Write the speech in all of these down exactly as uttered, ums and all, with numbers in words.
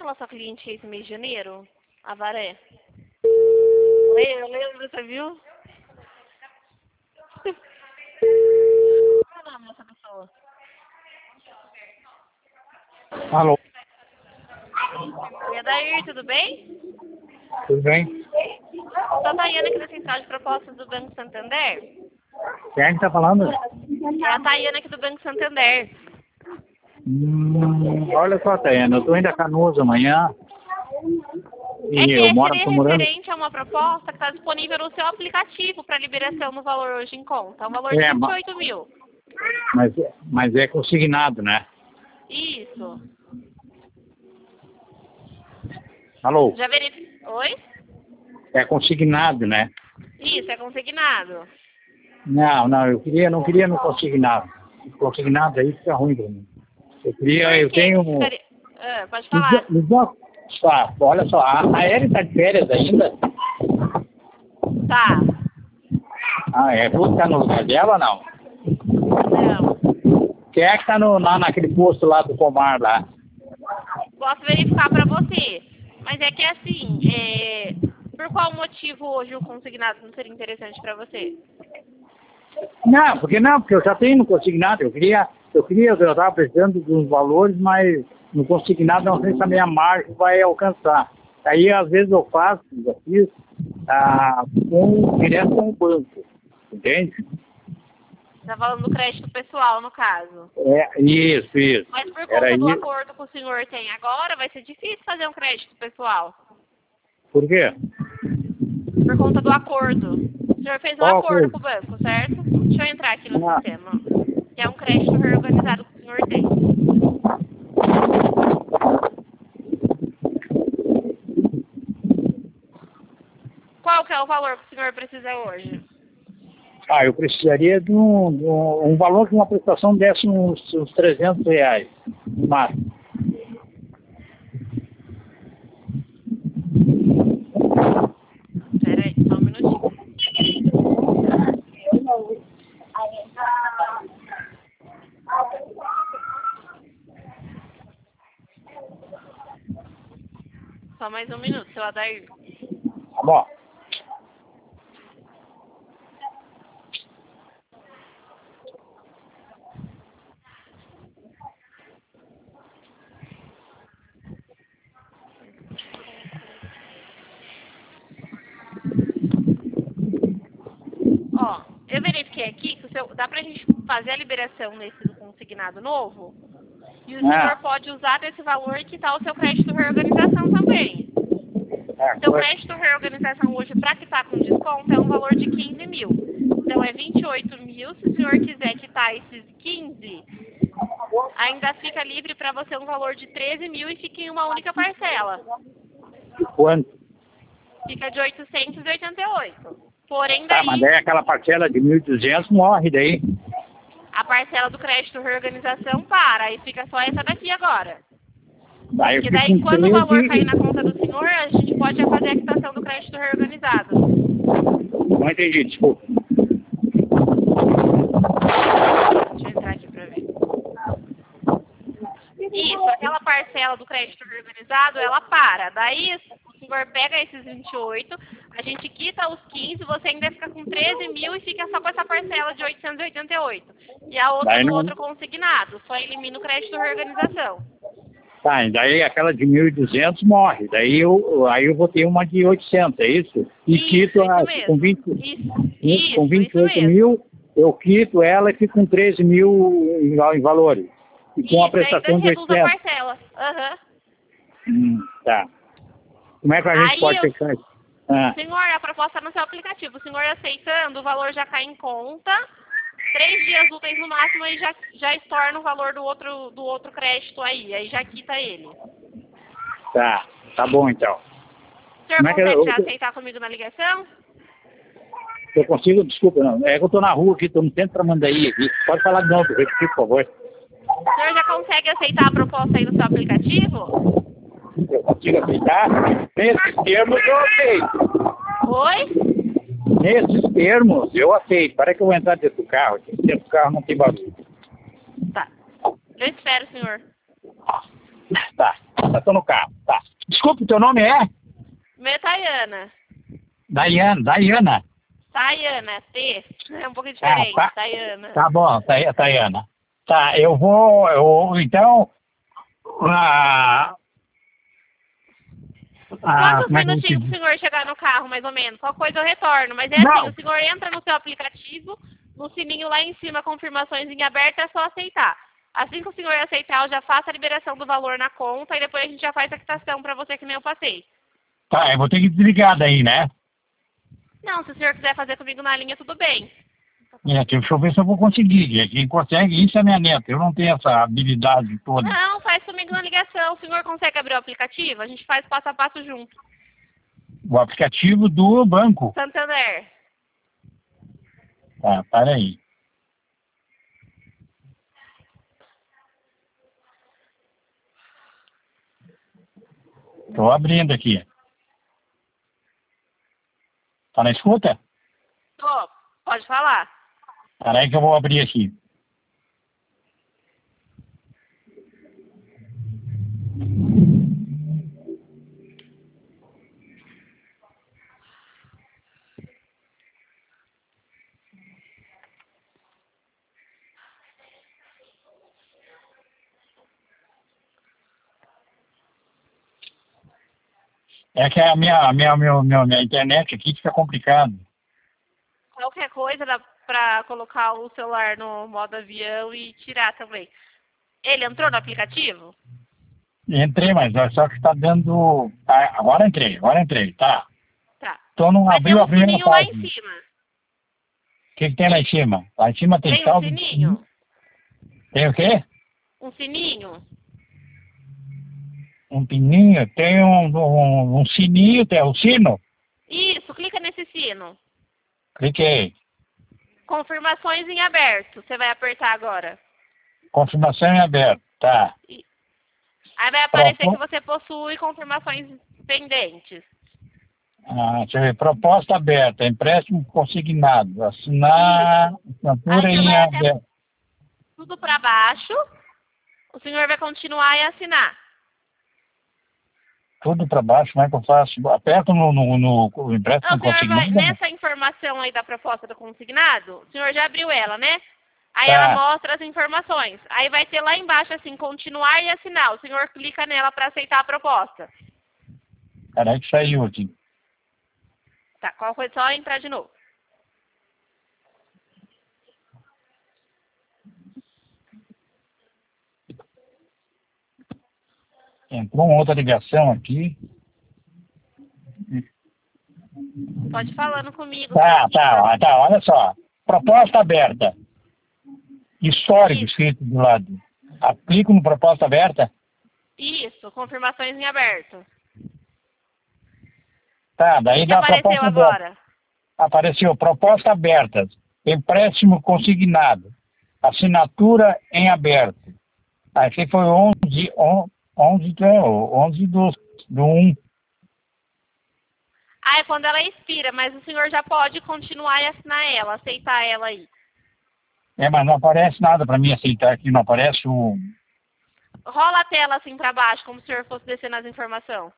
aquela sua cliente esse mês de janeiro? A Varé? Eu lembro, você viu? Qual é o nome dessa pessoa? Alô? E Adair, tudo bem? Tudo bem? Sou a Tayana aqui da Central de Propostas do Banco Santander. Quem é que tá falando? É a Tayana aqui do Banco Santander. Hum, olha só, Tayana, eu tô indo a Canoas amanhã. É E que eu esse moro, seria tô morando. referente a uma proposta que está disponível no seu aplicativo para liberação no valor hoje em conta. O valor de É, vinte e ma- oito mil. mas, mas é consignado, né? Isso. Alô? Já verificou? Oi? É consignado, né? Isso, é consignado. Não, não, eu queria, não queria no consignado. Consignado aí fica ruim pra mim. Eu queria, Por eu quê? tenho. Ficaria- Ah, pode Me dá- falar. me dá- Tá, olha só, a, a Eri tá de férias ainda? Tá. Ah, é, tu tá no lugar dela ou não? Não. Quem é que tá no, lá naquele posto lá do Comar lá? Posso verificar para você. Mas é que assim, é... por qual motivo hoje o consignado não seria interessante para você? Não, porque não, porque eu já tenho no consignado. Eu queria, eu queria, eu estava precisando de uns valores, mas no consignado não sei se a minha margem vai alcançar. Aí às vezes eu faço, já fiz, ah, com, direto com o banco, entende? Você está falando do crédito pessoal, no caso. É, isso, isso. Mas por Era conta do isso. acordo que o senhor tem agora, vai ser difícil fazer um crédito pessoal. Por quê? Por conta do acordo. O senhor fez um Qual acordo acordo? com o banco, certo? Deixa eu entrar aqui no Ah. sistema. Que é um crédito reorganizado que o senhor tem. Qual que é o valor que o senhor precisa hoje? Ah, eu precisaria de um, de um, um valor que uma prestação desse uns, uns trezentos reais, no máximo. Pera aí, só um minutinho. Só mais um minuto, seu Adair. Tá bom. Ó, eu verifiquei aqui que o seu, dá pra gente fazer a liberação nesse do consignado novo. E o Ah. senhor pode usar desse valor que tá o seu crédito reorganização também. É, Seu foi- crédito reorganização hoje, para quitar com desconto, é um valor de quinze mil. Então é vinte e oito mil. Se o senhor quiser quitar esses quinze, ainda fica livre para você um valor de treze mil e fica em uma única parcela. Quanto? Fica de oitocentos e oitenta e oito. Porém, Tá, mas daí daí aquela parcela de mil e duzentos morre daí. a parcela do crédito reorganização para. Aí fica só essa daqui agora. Daí eu Porque fico daí, com quando o valor cair treze. na conta do senhor, a gente pode já fazer a quitação do crédito reorganizado. Não entendi, desculpa. Deixa eu entrar aqui para ver. Isso, aquela parcela do crédito reorganizado, ela para. Daí, o senhor pega esses vinte e oito, a gente quita os quinze, você ainda fica com treze mil e fica só com essa parcela de oitocentos e oitenta e oito. E a outra Daí do não- outro consignado, só elimina o crédito reorganização. Tá, e daí aquela de mil e duzentos morre. Daí eu, aí eu vou ter uma de oitocentos, é isso? E Isso, quito isso a, mesmo. com, vinte, Isso, isso, com vinte e isso oito mesmo. mil, eu quito ela e fico com treze mil em, em valores. E com a Isso, daí você prestação de reduz a oitocentos. parcela. Aham. Hum, tá. Como é que a gente Aí pode eu- fechar isso? Ah, Senhor, a proposta no seu aplicativo. O senhor aceitando, o valor já cai em conta. Três dias úteis no máximo, aí já, já estorna o valor do outro, do outro crédito aí. Aí já quita ele. tá, tá bom então. O senhor Como é que consegue eu- já eu- aceitar comigo na ligação? Eu consigo, desculpa, não. É que eu tô na rua aqui, tô no centro pra Mandaí aqui. Pode falar de novo, repetir, por favor. O senhor já consegue aceitar a proposta aí no seu aplicativo? Eu consigo aceitar? Nesses termos eu aceito. Oi? Nesses termos eu aceito. Para que eu vou entrar dentro do carro aqui. Dentro do carro não tem barulho. Tá. Eu espero, senhor. Tá, já tô no carro. Tá. Desculpe, teu nome é? Meu é Tayana. Daiane, Daiana. Tayana, T. É um pouco Ah, diferente. tá. Tayana. Tá bom, Tay- Tayana. Tá, eu vou, eu, então, ah, ah, Quantos como é que eu vou te minutinhos pro dizer? senhor chegar no carro, mais ou menos? Qual coisa eu retorno. Mas é assim, Não, o senhor entra no seu aplicativo, no sininho lá em cima, confirmações em aberto, é só aceitar. Assim que o senhor aceitar, eu já faço a liberação do valor na conta e depois a gente já faz a quitação para você que nem eu passei. tá, eu vou ter que desligar daí, né? Não, se o senhor quiser fazer comigo na linha, tudo bem. É, deixa eu ver se eu vou conseguir. Quem consegue isso é minha neta. Eu não tenho essa habilidade toda. Não, faz comigo na ligação. O senhor consegue abrir o aplicativo? A gente faz passo a passo junto. O aplicativo do banco. Santander. Tá, para aí. Tô abrindo aqui. Tá na escuta? Tô, pode falar. Para aí que eu vou abrir aqui. É que a minha, a minha, minha, minha, minha internet aqui fica complicado. Qualquer coisa dá pra colocar o celular no modo avião e tirar também. Ele entrou no aplicativo? Entrei, mas é só que está dando. Ah, agora entrei, agora entrei, tá. Tá. Então não Vai ter abriu a um primeira sininho lá em página. O cima. que, que tem lá em cima? Lá em cima tem Tem um saldo. sininho? Tem o quê? Um sininho? Um pininho, tem um, um, um sininho, tem o sino. Isso, clica nesse sino. Cliquei. Confirmações em aberto. Você vai apertar agora. Confirmação em aberto. Tá. E- Aí vai aparecer que Propo... você possui confirmações pendentes. Ah, deixa eu ver. Proposta aberta. Empréstimo consignado. Assinar. Isso. Aí Assinatura você em vai até aberto. tudo para baixo. O senhor vai continuar e assinar. Tudo para baixo, como é que eu faço? Aperto no, no, no, no Então, empréstimo o senhor vai, consignado? nessa informação aí da proposta do consignado, o senhor já abriu ela, né? Aí ela Tá. mostra as informações. Aí vai ter lá embaixo assim, continuar e assinar. O senhor clica nela para aceitar a proposta. Caralho, que saiu aqui. Tá, qual foi só entrar de novo. Entrou uma outra ligação aqui. Pode ir falando comigo. Tá, Tem tá, informa- ó, tá, olha só. Proposta aberta. Histórico Isso, escrito do lado. Aplico no proposta aberta. isso, confirmações em aberto. Tá, O que, daí que dá apareceu proposta aberta. agora? Apareceu proposta aberta. Empréstimo consignado. Assinatura em aberto. Aqui foi onze, onze, onze do, do um. Ah, é quando ela expira, mas o senhor já pode continuar e assinar ela, aceitar ela aí. É, mas não aparece nada para mim aceitar aqui. Não aparece o... Rola a tela assim para baixo, como se o senhor fosse descendo as informações.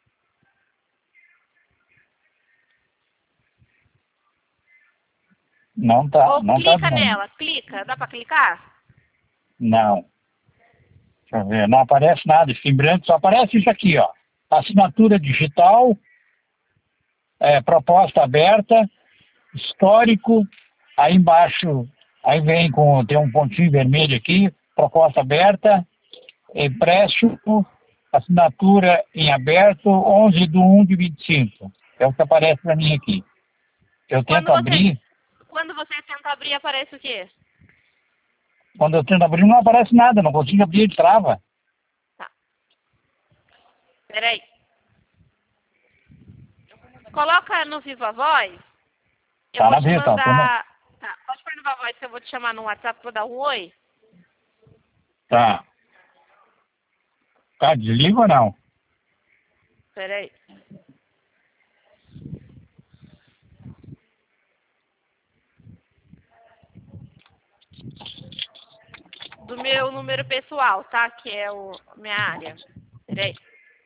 Não tá, Ou não tá clica dando. nela, clica, dá para clicar? Não. Deixa eu ver, não aparece nada, fica em branco, só aparece isso aqui, ó. Assinatura digital, é, proposta aberta, histórico, aí embaixo, aí vem com, tem um pontinho vermelho aqui, proposta aberta, empréstimo, assinatura em aberto, onze de um de vinte e cinco. É o que aparece para mim aqui. Eu Quando tento você, abrir, quando você tenta abrir, aparece o quê? quando eu tento abrir não aparece nada, não consigo abrir, ele trava. Tá, peraí. Coloca no Viva Voz. Eu Tá vou na te vida, tá, mandar... Tá, pode pôr no Viva Voz que eu vou te chamar no WhatsApp, vou dar um oi. tá. Tá, desliga ou não? Peraí. do meu número pessoal, tá? Que é o minha área. Peraí.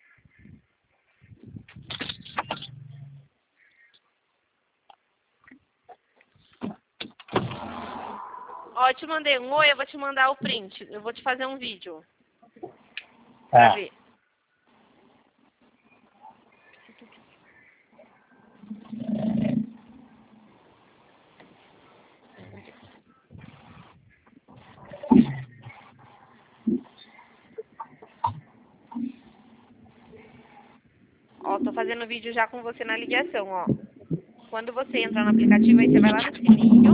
Ó, eu te mandei um oi, eu vou te mandar o print. Eu vou te fazer um vídeo. Pra Ah. ver. Ó, tô fazendo vídeo já com você na ligação, ó. Quando você entra no aplicativo, aí você vai lá no sininho.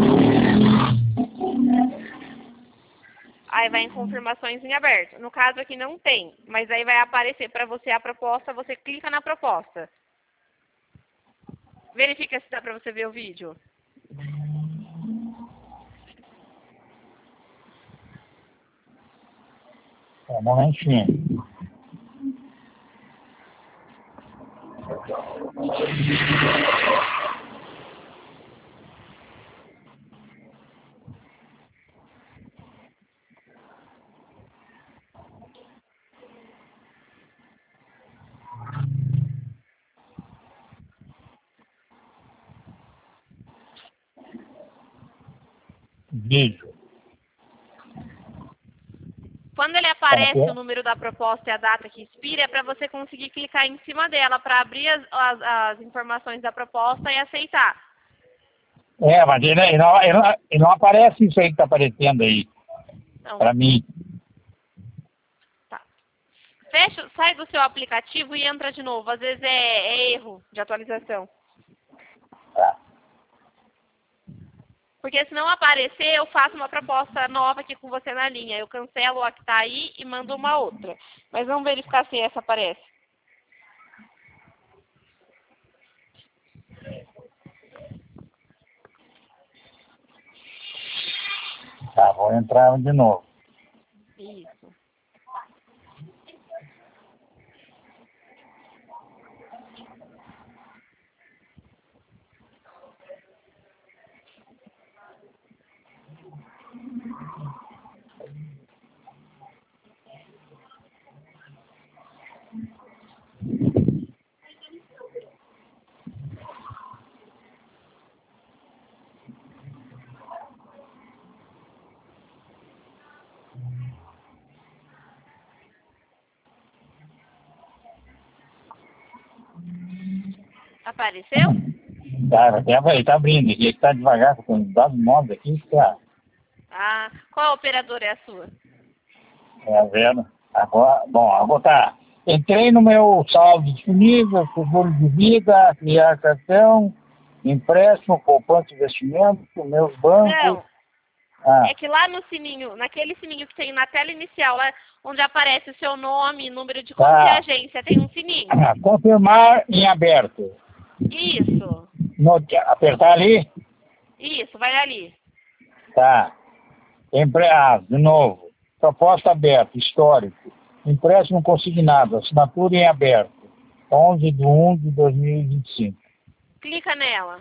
Aí vai em confirmações em aberto. No caso aqui não tem, mas aí vai aparecer para você a proposta, você clica na proposta. Verifica se dá para você ver o vídeo. Um momentinho. Vídeo. Quando ele aparece o número da proposta e a data que expira, é para você conseguir clicar em cima dela para abrir as, as, as informações da proposta e aceitar. É, mas ele, ele, não, ele, não, ele não aparece isso aí que tá aparecendo aí. Então, Para mim. tá. Fecha, sai do seu aplicativo e entra de novo. Às vezes é, é erro de atualização. Tá. Porque se não aparecer, eu faço uma proposta nova aqui com você na linha. Eu cancelo a que está aí e mando uma outra. Mas vamos verificar se essa aparece. Tá, vou entrar de novo. Isso. Apareceu? Tá, ele tá abrindo aqui, ele tá devagar com os dados novos aqui, tá? Ah, qual operadora é a sua? Tá vendo? Agora, bom, agora tá. Entrei no meu saldo disponível, seguro de vida, criar cartão, empréstimo, poupança, investimento, meus bancos. Não, Ah, é que lá no sininho, naquele sininho que tem na tela inicial, lá onde aparece o seu nome, número de conta tá. e agência, tem um sininho. Confirmar em aberto. Isso, No, apertar ali? isso, vai ali. Tá. Empre... Ah, de novo. Proposta aberta, histórico. Empréstimo consignado, assinatura em aberto. onze de um de dois mil e vinte e cinco. Clica nela.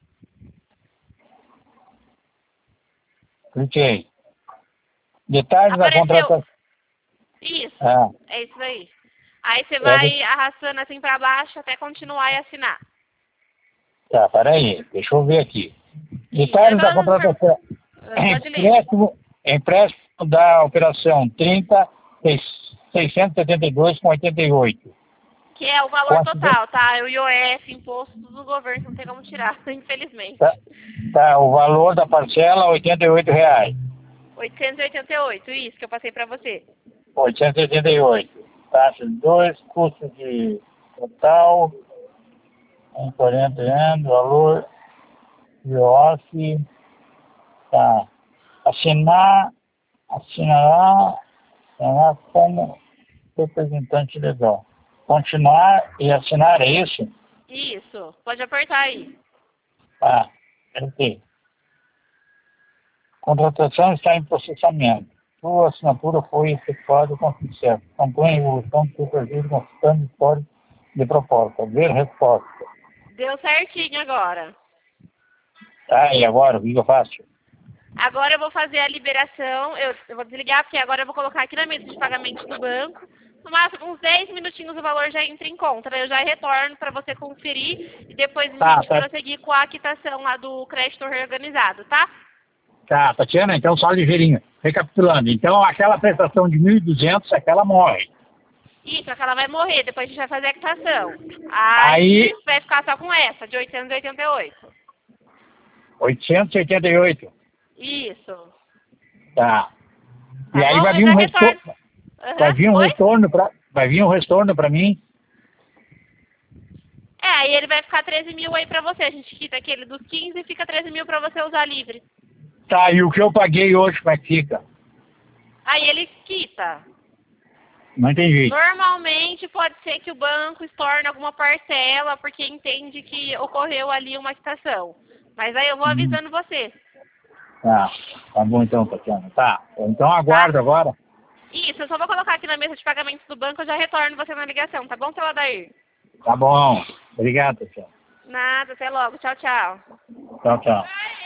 Cliquei. Detalhes da Apareceu. contratação. Isso, Ah, é isso aí. Aí você é vai de... arrastando assim pra baixo até continuar e assinar. Tá, peraí. Deixa eu ver aqui. Isso, Detalhes da agora vamos per- contratação. Pode ler. Empréstimo, empréstimo da operação trinta, seiscentos e setenta e dois com oitenta e oito. Que é o valor total, tá? É o I O F, imposto do governo, não tem como tirar, infelizmente. Tá, tá, o valor da parcela oitenta e oito reais. oitocentos e oitenta e oito, isso que eu passei pra você. oitocentos e oitenta e oito. Taxa de dois, custo de total, em quarenta anos, valor, I O F, tá. Assinar, assinará, assinar como representante legal. Continuar e assinar, é isso? Isso, pode apertar aí. Tá, ok. Contratação está em processamento. Sua assinatura foi efetuada com sucesso. Campanha de evolução do seu perfil consultando histórico de proposta. Ver resposta. Deu certinho agora. Tá, e agora, o que eu faço? Agora eu vou fazer a liberação, eu, eu vou desligar porque agora eu vou colocar aqui na mesa de pagamento do banco. No máximo, uns dez minutinhos o valor já entra em conta, daí eu já retorno para você conferir e depois a Tá, gente tá. prosseguir com a quitação lá do crédito reorganizado, tá? Tá, Tatiana, então só ligeirinho. Recapitulando, então aquela prestação de mil e duzentos, aquela morre. Isso, aquela vai morrer, depois a gente vai fazer a quitação. Aí, Aí, vai ficar só com essa, de oitocentos e oitenta e oito. oitocentos e oitenta e oito. Isso. Tá. Tá E aí bom? vai Eu vir já um retorno. retorno. Aham, Vai vir um oi? retorno para, vai vir um retorno para mim. É, aí ele vai ficar treze mil aí pra você. A gente quita aquele dos quinze e fica treze mil pra você usar livre. Tá, e o que eu paguei hoje, como é que fica? Aí ele quita. Não entendi. Normalmente pode ser que o banco estorne alguma parcela porque entende que ocorreu ali uma quitação. Mas aí eu vou avisando Hum. você. Tá, tá bom então, Tatiana. Tá, então aguardo Tá? agora. Isso, eu só vou colocar aqui na mesa de pagamentos do banco, eu já retorno você na ligação, tá bom, seu Adair? Tá bom. Obrigado, Tatiana. Nada, até logo. Tchau, tchau. Tchau, tchau.